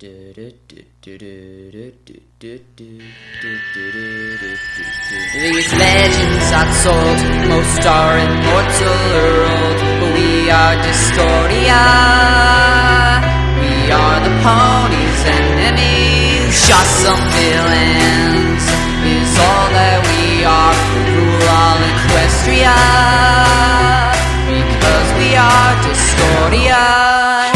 These legends are told, most are immortal or old, but we are Discordia. We are the pony's enemies, just some villains, is all that we are. Rule all Equestria, because we are Discordia.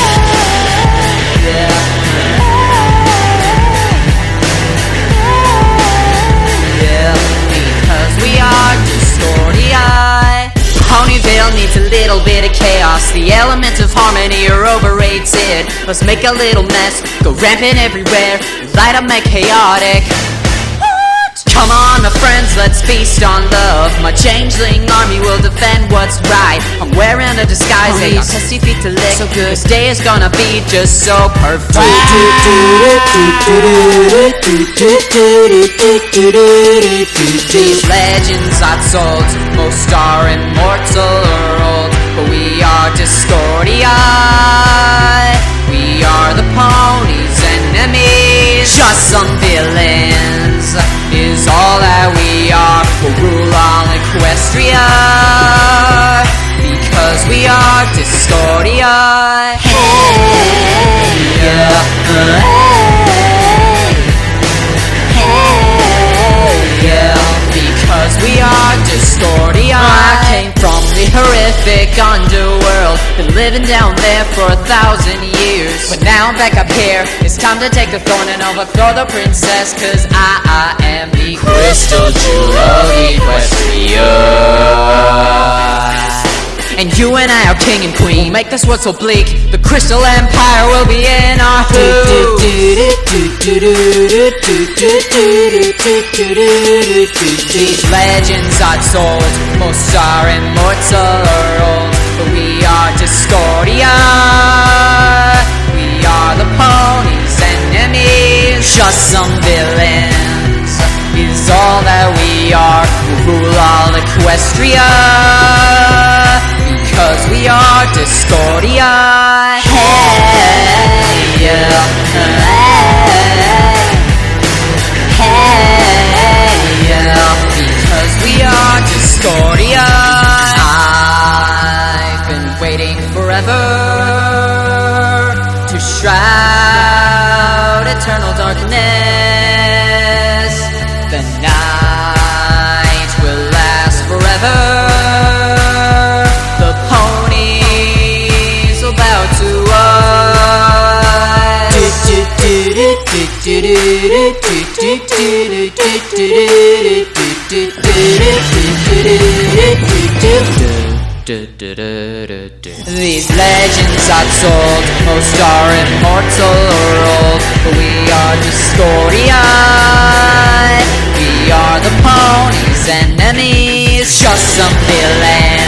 Ponyville needs a little bit of chaos. The element of harmony are overrated. Let's make a little mess, go rampant everywhere, light up, make chaotic. Come on my friends, let's feast on love. My changeling army will defend what's right. I'm wearing a disguise, they got testy feet to lick. So good, this day is gonna be just so perfect. These legends are told, most are immortal or old, but we are Discordia. We are the pony's enemies, just some villains, is all that we are. We'll rule all Equestria, because we are Discordia. Hey, yeah, hey, yeah, because we are Discordia. I came from the horrific underworld, been living down there for 1,000 years, but now I'm back up here. It's time to take the throne and overthrow the princess, cause I am the Crystal Jewel of Equestria. And you and I are king and queen, we'll make this world so bleak, the Crystal Empire will be in our hooves. These legends are told, most are immortal or old, but we are Discordia. We are the pony's enemies, just some villains, is all that we are. We'll rule all Equestria, because we are Discordia. Hey, yeah, hey, yeah, because we are Discordia. I've been waiting forever to shroud eternal darkness. The night will last forever. The ponies will bow to us. These legends are told, most are immortal or old, but we are Discordia. We are the pony's enemies, just some villains.